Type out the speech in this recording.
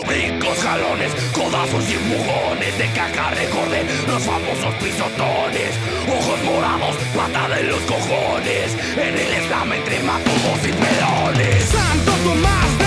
Ricos jalones, codazos y empujones, de caca recordé los famosos pisotones. Ojos morados, patada en los cojones, en el slam entre matubos y pelones. Santo Tomás